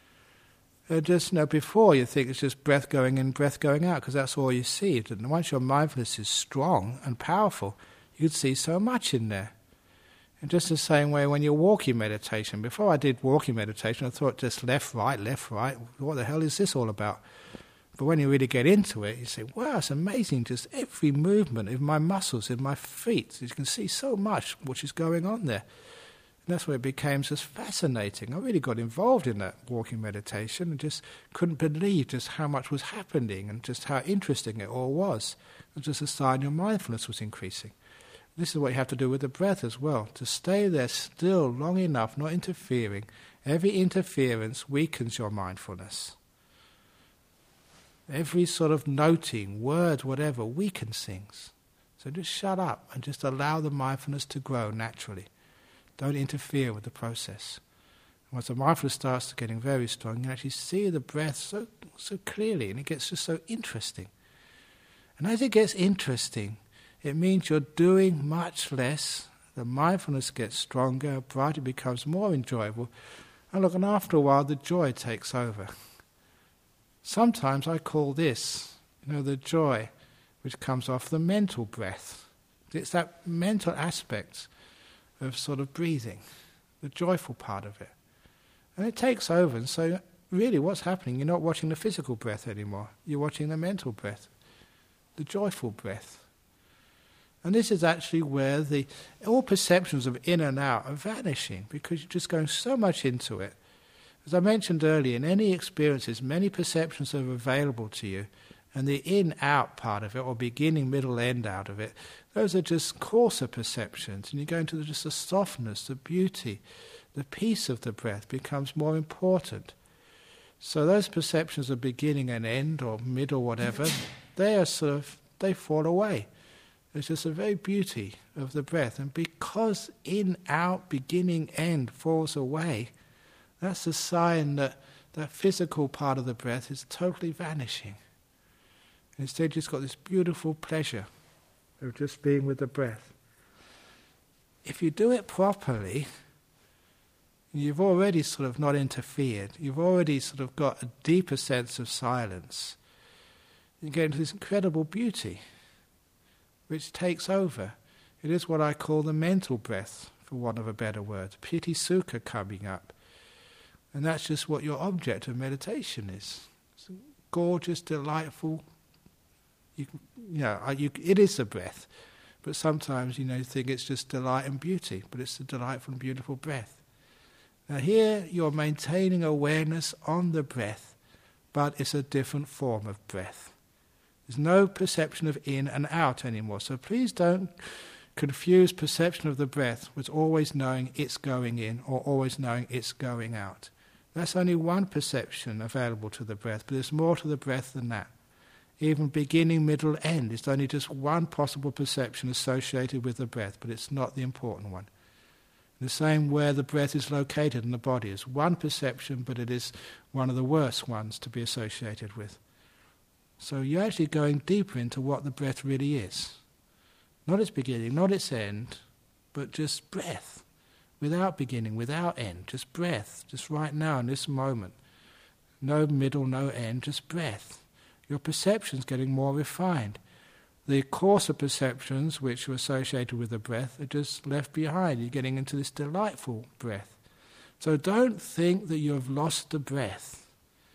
Just before you think it's just breath going in, breath going out, because that's all you see. And once your mindfulness is strong and powerful, you can see so much in there. And just the same way when you're walking meditation. Before I did walking meditation, I thought just left, right. What the hell is this all about? But when you really get into it, you say, wow, it's amazing, just every movement of my muscles in my feet. You can see so much which is going on there. And that's where it became just fascinating. I really got involved in that walking meditation and just couldn't believe just how much was happening and just how interesting it all was. It was just a sign your mindfulness was increasing. This is what you have to do with the breath as well, to stay there still long enough, not interfering. Every interference weakens your mindfulness. Every sort of noting, word, whatever, weakens things. So just shut up and just allow the mindfulness to grow naturally. Don't interfere with the process. And once the mindfulness starts getting very strong, you can actually see the breath so clearly, and it gets just so interesting. And as it gets interesting, it means you're doing much less, the mindfulness gets stronger, brighter, becomes more enjoyable, and look, and after a while the joy takes over. Sometimes I call this, the joy which comes off the mental breath. It's that mental aspect of sort of breathing, the joyful part of it. And it takes over, and so really what's happening, you're not watching the physical breath anymore, you're watching the mental breath, the joyful breath. And this is actually where all perceptions of in and out are vanishing, because you're just going so much into it. As I mentioned earlier, in any experiences, many perceptions are available to you, and the in-out part of it, or beginning, middle, end out of it, those are just coarser perceptions, and you go into just the softness, the beauty, the peace of the breath becomes more important. So those perceptions of beginning and end, or middle, whatever, they fall away. It's just a very beauty of the breath. And because in, out, beginning, end falls away, that's a sign that that physical part of the breath is totally vanishing. Instead, you've just got this beautiful pleasure of just being with the breath. If you do it properly, you've already sort of not interfered. You've already sort of got a deeper sense of silence. You get into this incredible beauty, which takes over. It is what I call the mental breath, for want of a better word. Piti Sukha coming up. And that's just what your object of meditation is. It's a gorgeous, delightful, it is the breath. But sometimes, you think it's just delight and beauty, but it's the delightful and beautiful breath. Now here you're maintaining awareness on the breath, but it's a different form of breath. There's no perception of in and out anymore. So please don't confuse perception of the breath with always knowing it's going in or always knowing it's going out. That's only one perception available to the breath, but there's more to the breath than that. Even beginning, middle, end is only just one possible perception associated with the breath, but it's not the important one. The same where the breath is located in the body is one perception, but it is one of the worst ones to be associated with. So you're actually going deeper into what the breath really is. Not its beginning, not its end, but just breath. Without beginning, without end, just breath, just right now in this moment. No middle, no end, just breath. Your perception's getting more refined. The coarser perceptions which are associated with the breath are just left behind. You're getting into this delightful breath. So don't think that you have lost the breath.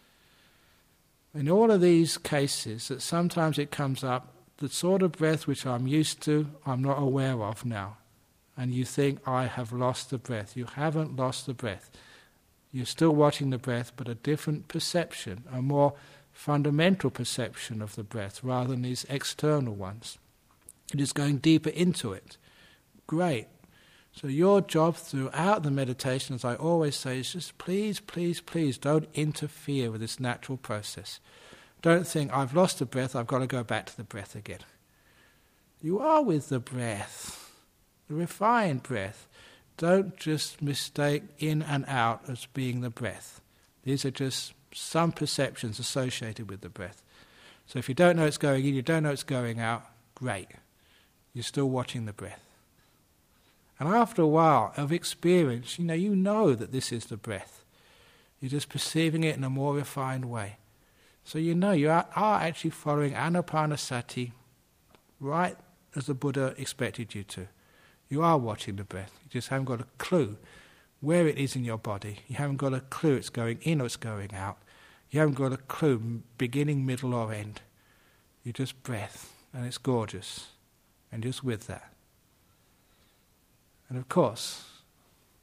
In all of these cases, that sometimes it comes up, the sort of breath which I'm used to, I'm not aware of now. And you think, I have lost the breath. You haven't lost the breath. You're still watching the breath, but a different perception, a more fundamental perception of the breath rather than these external ones. It is going deeper into it. Great. So your job throughout the meditation, as I always say, is just please, please, please don't interfere with this natural process. Don't think, I've lost the breath, I've got to go back to the breath again. You are with the breath. The refined breath. Don't just mistake in and out as being the breath. These are just some perceptions associated with the breath. So if you don't know it's going in, you don't know it's going out, great. You're still watching the breath. And after a while of experience, you know that this is the breath. You're just perceiving it in a more refined way. So you are actually following Anapanasati right as the Buddha expected you to. You are watching the breath. You just haven't got a clue where it is in your body. You haven't got a clue it's going in or it's going out. You haven't got a clue beginning, middle or end. You just breath, and it's gorgeous. And just with that. And of course,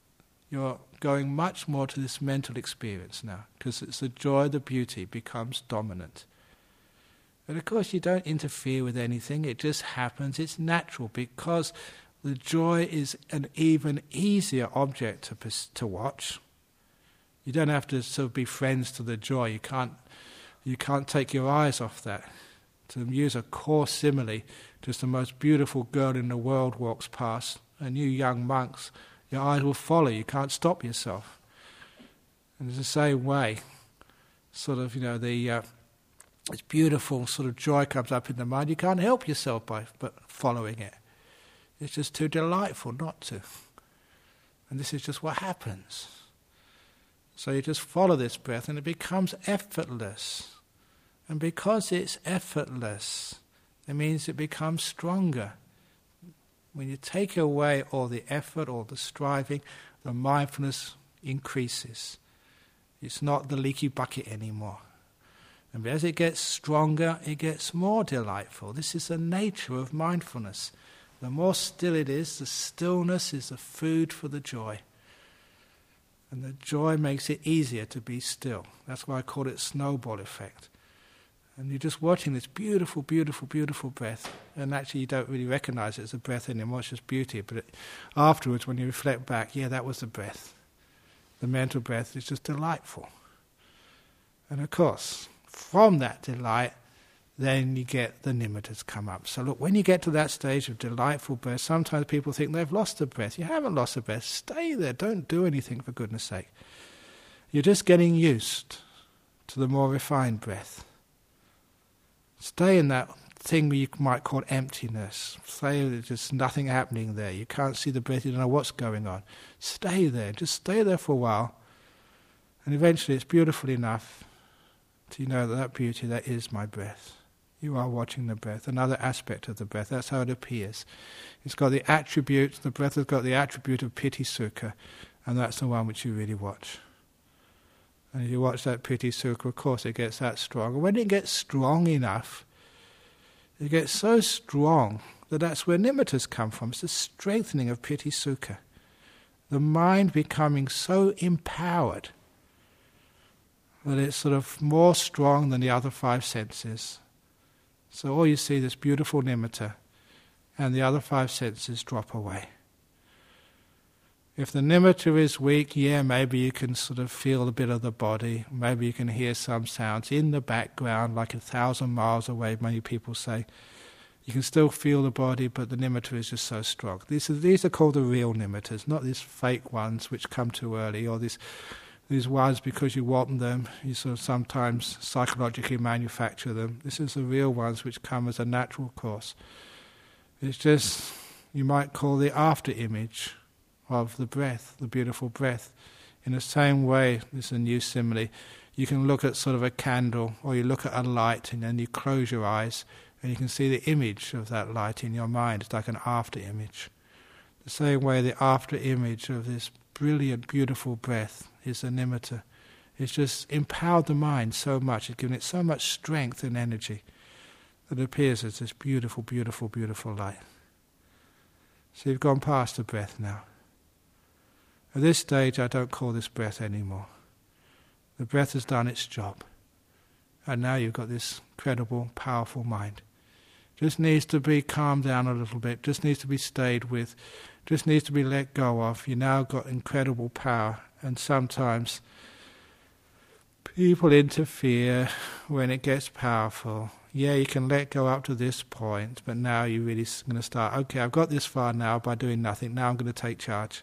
you're going much more to this mental experience now, because it's the joy, the beauty becomes dominant. But of course you don't interfere with anything, it just happens, it's natural, because the joy is an even easier object to watch. You don't have to sort of be friends to the joy, you can't take your eyes off that. To use a coarse simile, just the most beautiful girl in the world walks past, and you young monks, your eyes will follow, you can't stop yourself. And it's the same way, sort of, this beautiful sort of joy comes up in the mind, you can't help yourself but following it. It's just too delightful not to. And this is just what happens. So you just follow this breath and it becomes effortless. And because it's effortless, it means it becomes stronger. When you take away all the effort, all the striving, the mindfulness increases. It's not the leaky bucket anymore. And as it gets stronger, it gets more delightful. This is the nature of mindfulness. The more still it is, the stillness is the food for the joy. And the joy makes it easier to be still. That's why I call it snowball effect. And you're just watching this beautiful, beautiful, beautiful breath. And actually you don't really recognize it as a breath anymore, it's just beauty. But afterwards, when you reflect back, yeah, that was the breath. The mental breath is just delightful. And of course, from that delight, then you get the nimittas come up. So look, when you get to that stage of delightful breath, sometimes people think they've lost the breath. You haven't lost the breath. Stay there. Don't do anything, for goodness sake. You're just getting used to the more refined breath. Stay in that thing you might call emptiness. Stay there's just nothing happening there. You can't see the breath, you don't know what's going on. Stay there. Just stay there for a while. And eventually it's beautiful enough to know that beauty, that is my breath. You are watching the breath, another aspect of the breath. That's how it appears. It's got the attribute, the breath has got the attribute of piti sukha, and that's the one which you really watch. And if you watch that piti sukha, of course it gets that strong. And when it gets strong enough, it gets so strong that that's where nimittas come from. It's the strengthening of piti sukha. The mind becoming so empowered that it's sort of more strong than the other five senses. So all you see, this beautiful nimitta, and the other five senses drop away. If the nimitta is weak, yeah, maybe you can sort of feel a bit of the body, maybe you can hear some sounds in the background, like 1,000 miles away, many people say. You can still feel the body, but the nimitta is just so strong. These are called the real nimittas, not these fake ones which come too early, or these ones because you want them, you sort of sometimes psychologically manufacture them. This is the real ones which come as a natural course. It's just, you might call the after image of the breath, the beautiful breath. In the same way, this is a new simile, you can look at sort of a candle, or you look at a light and then you close your eyes and you can see the image of that light in your mind. It's like an after image. The same way the after image of this brilliant, beautiful breath is the nimitta. It's just empowered the mind so much, it's given it so much strength and energy that it appears as this beautiful, beautiful, beautiful light. So you've gone past the breath now. At this stage, I don't call this breath anymore. The breath has done its job. And now you've got this incredible, powerful mind. Just needs to be calmed down a little bit, just needs to be stayed with, just needs to be let go of. You now got incredible power, and sometimes people interfere when it gets powerful. Yeah, you can let go up to this point, but now you're really going to start, okay, I've got this far now by doing nothing, now I'm going to take charge.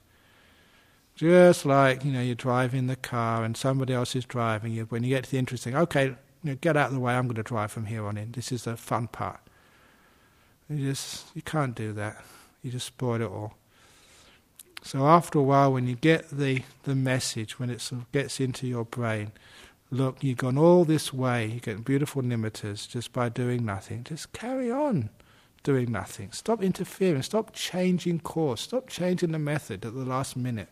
Just like, you're driving the car and somebody else is driving you. When you get to the interesting, okay, get out of the way, I'm going to drive from here on in. This is the fun part. You can't do that. You just spoil it all. So after a while, when you get the message, when it sort of gets into your brain, look, you've gone all this way, you get beautiful nimittas just by doing nothing. Just carry on doing nothing. Stop interfering. Stop changing course. Stop changing the method at the last minute.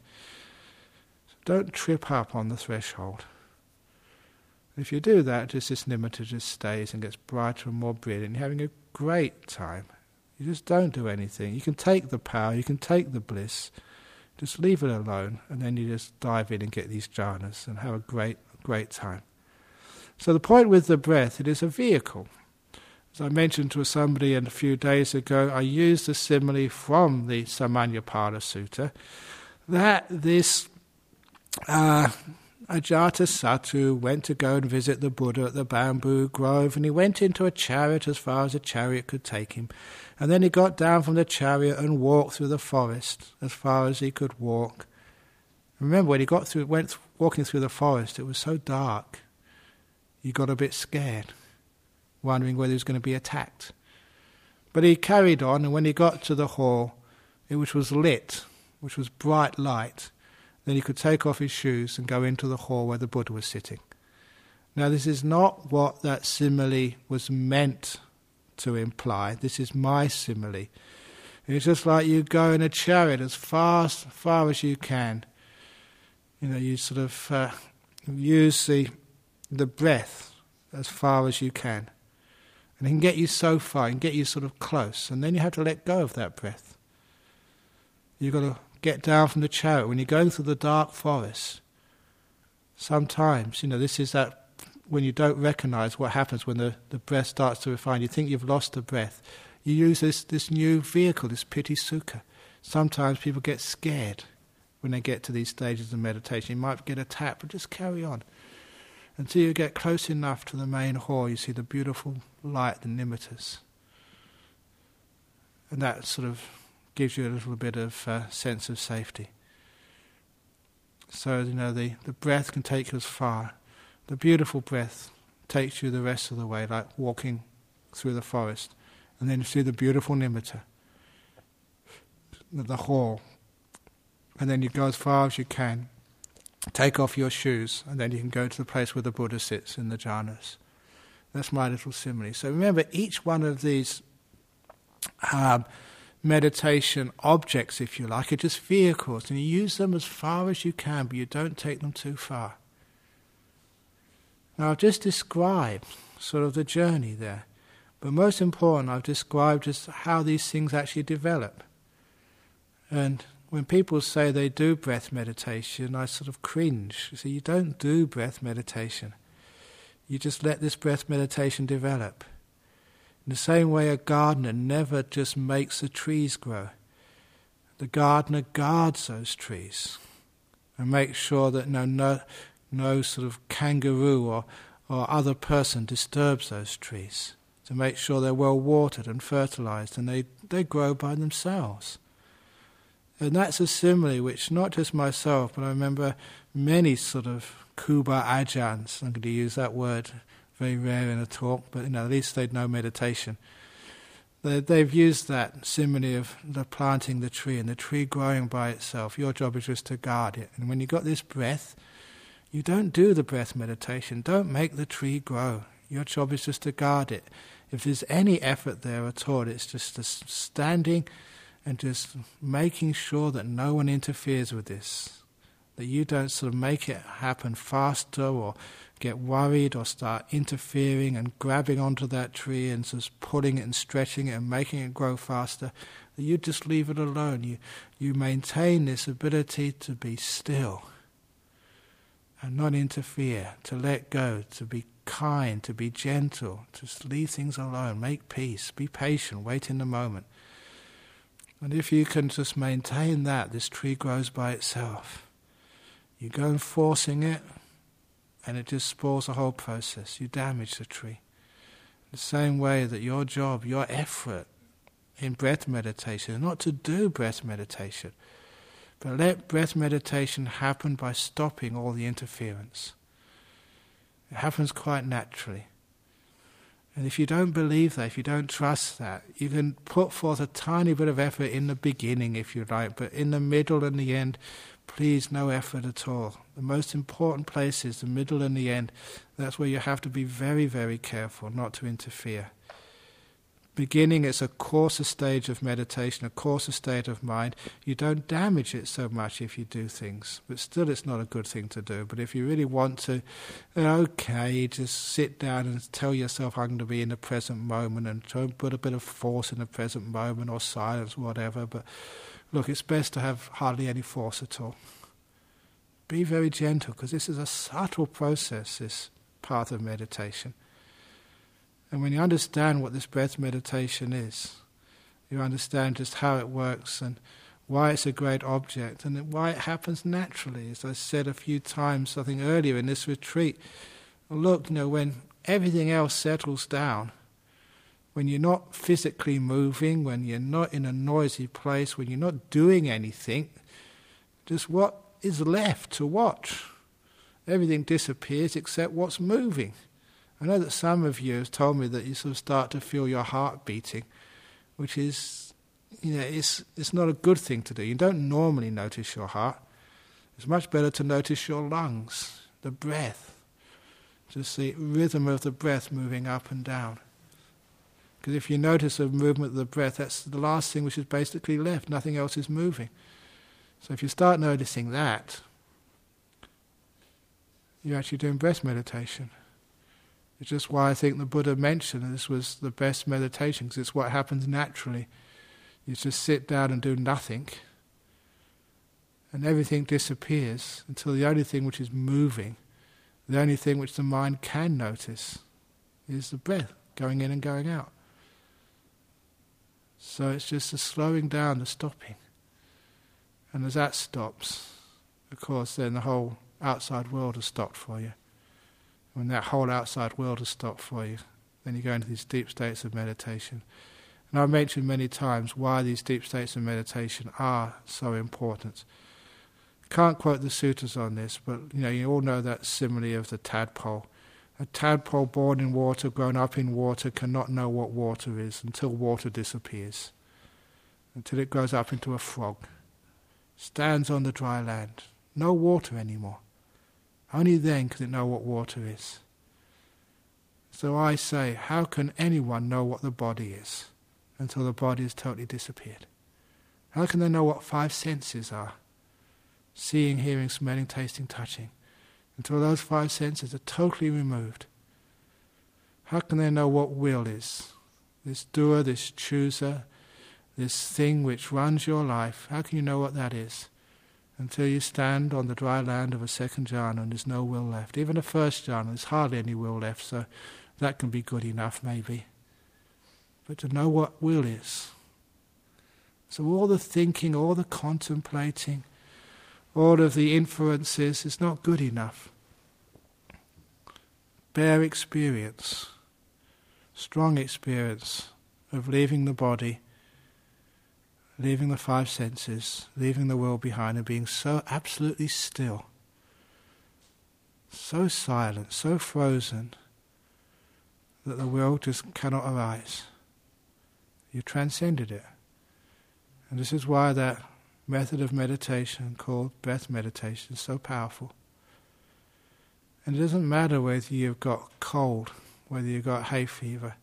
Don't trip up on the threshold. If you do that, just this nimitta just stays and gets brighter and more brilliant. You're having a great time. You just don't do anything. You can take the power, you can take the bliss, Just leave it alone, and then you just dive in and get these jhanas and have a great time. So the point with the breath, it is a vehicle. As I mentioned to somebody a few days ago, I used the simile from the Samanyapala Sutta that this Ajatasattu went to go and visit the Buddha at the bamboo grove, and he went into a chariot as far as a chariot could take him. And then he got down from the chariot and walked through the forest as far as he could walk. Remember, when he went walking through the forest, it was so dark, he got a bit scared, wondering whether he was going to be attacked. But he carried on, and when he got to the hall, which was lit, which was bright light, then he could take off his shoes and go into the hall where the Buddha was sitting. Now, this is not what that simile was meant to imply. This is my simile. It's just like you go in a chariot as far as you can. You sort of use the breath as far as you can. And it can get you so far, it can get you sort of close, and then you have to let go of that breath. You've got to get down from the chariot. When you're going through the dark forest, sometimes, this is that when you don't recognize what happens when the breath starts to refine. You think you've lost the breath. You use this new vehicle, this piti sukha. Sometimes people get scared when they get to these stages of meditation. You might get attacked, but just carry on. Until you get close enough to the main hall, you see the beautiful light, the nimittas. And that sort of gives you a little bit of sense of safety. So, the breath can take you as far. The beautiful breath takes you the rest of the way, like walking through the forest. And then you see the beautiful nimitta, the hall. And then you go as far as you can. Take off your shoes, and then you can go to the place where the Buddha sits in the jhanas. That's my little simile. So remember, each one of these meditation objects, if you like, are just vehicles, and you use them as far as you can, but you don't take them too far. Now, I've just described sort of the journey there, but most important, I've described just how these things actually develop. And when people say they do breath meditation, I sort of cringe. You see, you don't do breath meditation. You just let this breath meditation develop. In the same way, a gardener never just makes the trees grow. The gardener guards those trees and makes sure that no sort of kangaroo or other person disturbs those trees, to make sure they're well watered and fertilized, and they grow by themselves. And that's a simile which not just myself, but I remember many sort of Kuba Ajahns, I'm going to use that word, very rare in a talk, but at least they'd know meditation. They've used that simile of the planting the tree and the tree growing by itself. Your job is just to guard it. And when you've got this breath, you don't do the breath meditation. Don't make the tree grow. Your job is just to guard it. If there's any effort there at all, it's just standing and just making sure that no one interferes with this. That you don't sort of make it happen faster or get worried or start interfering and grabbing onto that tree and just pulling it and stretching it and making it grow faster. That you just leave it alone. You maintain this ability to be still and not interfere, to let go, to be kind, to be gentle, to leave things alone, make peace, be patient, wait in the moment. And if you can just maintain that, this tree grows by itself. You go enforcing it, and it just spoils the whole process. You damage the tree. The same way that your job, your effort in breath meditation is not to do breath meditation, but let breath meditation happen by stopping all the interference. It happens quite naturally. And if you don't believe that, if you don't trust that, you can put forth a tiny bit of effort in the beginning, if you like, but in the middle and the end, please, no effort at all. The most important place is the middle and the end. That's where you have to be very, very careful not to interfere. Beginning, it's a coarser stage of meditation, a coarser state of mind. You don't damage it so much if you do things, but still it's not a good thing to do. But if you really want to, okay, just sit down and tell yourself, I'm going to be in the present moment, and try and put a bit of force in the present moment or silence, whatever, but look, it's best to have hardly any force at all. Be very gentle, because this is a subtle process, this path of meditation. And when you understand what this breath meditation is, you understand just how it works and why it's a great object and why it happens naturally. As I said a few times, I think earlier in this retreat, look, when everything else settles down, when you're not physically moving, when you're not in a noisy place, when you're not doing anything, just what is left to watch? Everything disappears except what's moving. I know that some of you have told me that you sort of start to feel your heart beating, which is, it's not a good thing to do. You don't normally notice your heart. It's much better to notice your lungs, the breath, just the rhythm of the breath moving up and down. Because if you notice the movement of the breath, that's the last thing which is basically left. Nothing else is moving. So if you start noticing that, you're actually doing breath meditation. It's just why I think the Buddha mentioned this was the best meditation, because it's what happens naturally. You just sit down and do nothing, and everything disappears until the only thing which is moving, the only thing which the mind can notice, is the breath going in and going out. So it's just the slowing down, the stopping. And as that stops, of course, then the whole outside world has stopped for you. When that whole outside world has stopped for you, then you go into these deep states of meditation. And I've mentioned many times why these deep states of meditation are so important. Can't quote the sutras on this, but you all know that simile of the tadpole. A tadpole born in water, grown up in water, cannot know what water is until water disappears, until it grows up into a frog. Stands on the dry land. No water anymore. Only then can it know what water is. So I say, how can anyone know what the body is until the body has totally disappeared? How can they know what 5 senses are? Seeing, hearing, smelling, tasting, touching. Until those 5 senses are totally removed. How can they know what will is? This doer, this chooser, this thing which runs your life, how can you know what that is? Until you stand on the dry land of a second jhana and there's no will left. Even a first jhana, there's hardly any will left, so that can be good enough maybe. But to know what will is. So all the thinking, all the contemplating, all of the inferences is not good enough. Bare experience, strong experience of leaving the body, leaving the 5 senses, leaving the will behind and being so absolutely still, so silent, so frozen that the will just cannot arise. You transcended it. And this is why that method of meditation called breath meditation is so powerful. And it doesn't matter whether you've got cold, whether you've got hay fever,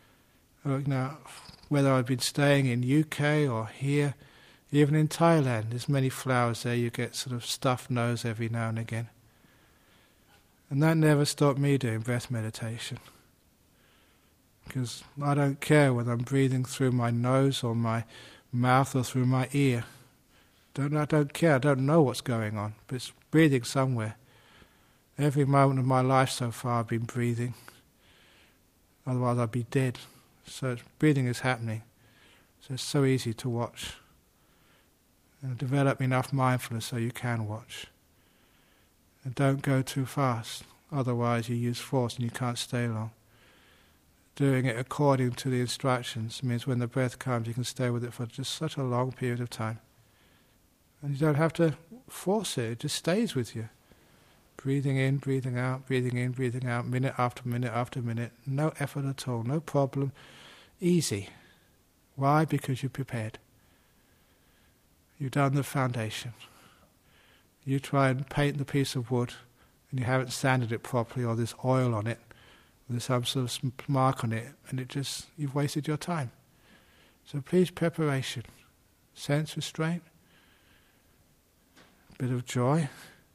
whether I've been staying in UK or here, even in Thailand, there's many flowers there, you get sort of stuffed nose every now and again. And that never stopped me doing breath meditation. Because I don't care whether I'm breathing through my nose or my mouth or through my ear. I don't care, I don't know what's going on, but it's breathing somewhere. Every moment of my life so far I've been breathing. Otherwise I'd be dead. So breathing is happening. So it's so easy to watch. And develop enough mindfulness so you can watch. And don't go too fast. Otherwise you use force and you can't stay long. Doing it according to the instructions means when the breath comes you can stay with it for just such a long period of time. And you don't have to force it just stays with you. Breathing in, breathing out, minute after minute after minute. No effort at all, no problem. Easy. Why? Because you're prepared. You've done the foundation. You try and paint the piece of wood and you haven't sanded it properly, or there's oil on it, or there's some sort of mark on it, and you've wasted your time. So please, preparation. Sense restraint. Bit of joy.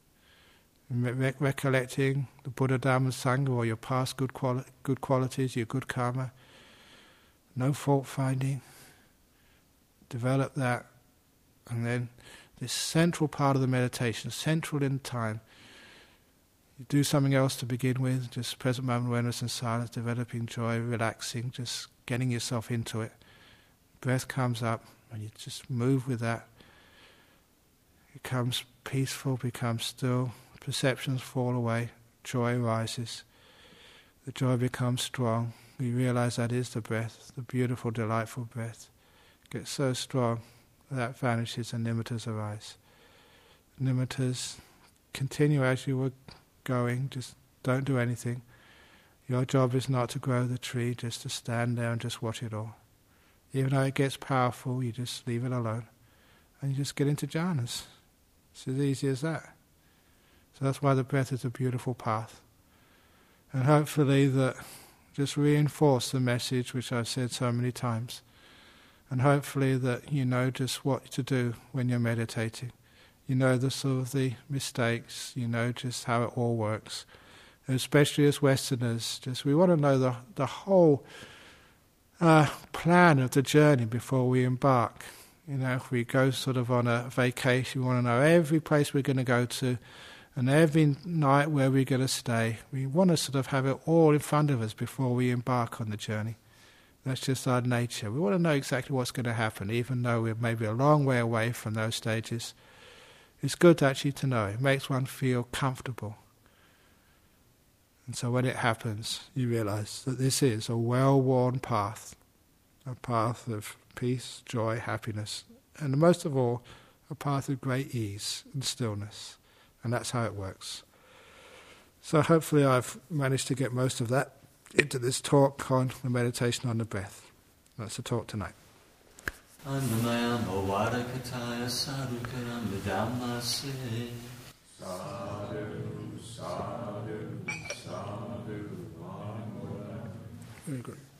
Recollecting the Buddha, Dhamma, Sangha, or your past good qualities, your good karma. No fault finding. Develop that And then this central part of the meditation, central in time, you do something else to begin with, just present moment awareness and silence, developing joy, relaxing, just getting yourself into it. Breath comes up and you just move with that. It becomes peaceful, becomes still, perceptions fall away, joy rises. The joy becomes strong. We realize that is the breath, the beautiful, delightful breath. It gets so strong that vanishes and nimittas arise. Nimittas continue as you were going, just don't do anything. Your job is not to grow the tree, just to stand there and just watch it all. Even though it gets powerful, you just leave it alone. And you just get into jhanas. It's as easy as that. So that's why the breath is a beautiful path. And hopefully that just reinforce the message which I've said so many times. And hopefully that you know just what to do when you're meditating. You know the sort of the mistakes, you know just how it all works. And especially as Westerners, just we want to know the whole plan of the journey before we embark. You know, if we go sort of on a vacation, we want to know every place we're going to go to and every night where we're going to stay. We want to sort of have it all in front of us before we embark on the journey. That's just our nature. We want to know exactly what's going to happen, even though we're maybe a long way away from those stages. It's good actually to know. It makes one feel comfortable. And so when it happens, you realize that this is a well-worn path, a path of peace, joy, happiness, and most of all, a path of great ease and stillness. And that's how it works. So hopefully I've managed to get most of that into this talk on the meditation on the breath. That's the talk tonight. Annamaya Varadakataya Sadhukaram Vidamase Sadhu, sadhu, sadhu, Very good.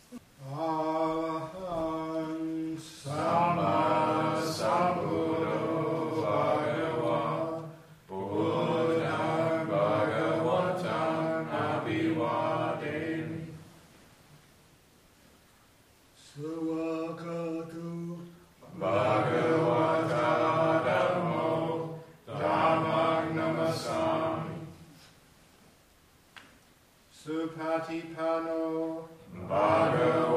Aham Sama Sambuddho Bhagava Buddham Bhagavatam Abhivadeni Swakatu Bhagavata Dhammo Dhammam Namasami Supatipano Bhagavata